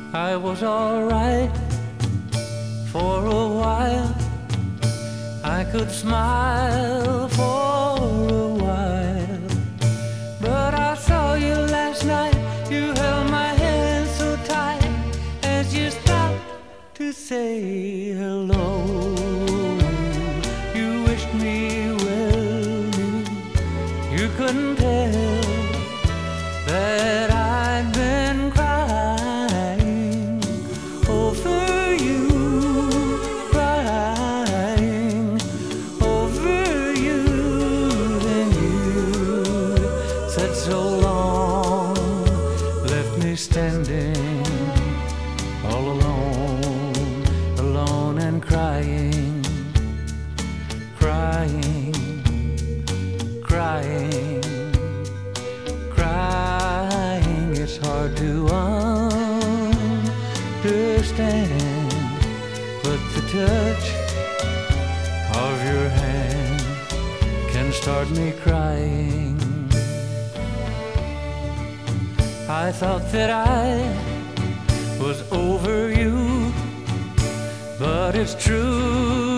I was alright for a while. I could smile for a while. But I saw you last night. You held my hand so tight as you stopped to say hello. You wished me well. You couldn't tell that I'd been crying over you, crying over you. Then you said so long, left me standing all alone, alone and crying, crying, crying. It's hard to understand, but the touch of your hand can start me crying. I thought that I was over you, but it's true